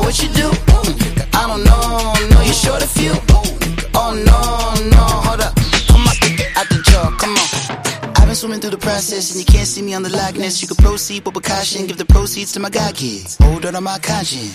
what you do? I don't know, no, you're short a few. Oh no, no, hold up, come on, out the jaw, come on. I've been swimming through the process and you can't see me on the Loch Ness. You can proceed with caution, give the proceeds to my God kids. Hold on my conscience.